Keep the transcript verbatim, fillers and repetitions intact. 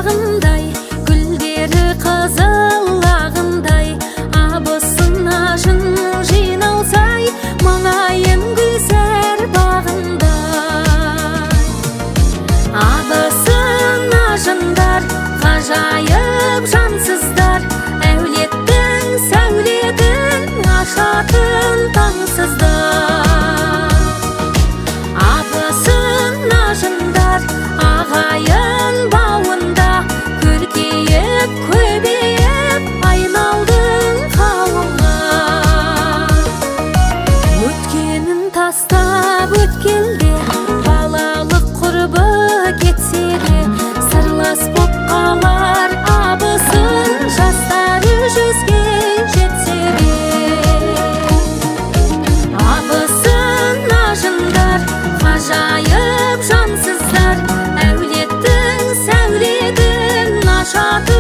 бағындай, гүлдері қызылағындай, абысына жын жиналсай, мұңайын гүлзар бағында. Абысына жындар, ғажайып жансыздар, әулеттің сәулетін ашатын таңсыздар. Абысына жындар, ағайын бауында, көркейіп көбейіп айналдың қауымға. Өткенін тастап өткелде, балалық құрбы кетсе де, сырлас боп қалар абысын, жастары жүзге жетсе де. Абысына жындар, ғажайып жансыздар, әулеттің сәулетін ашатын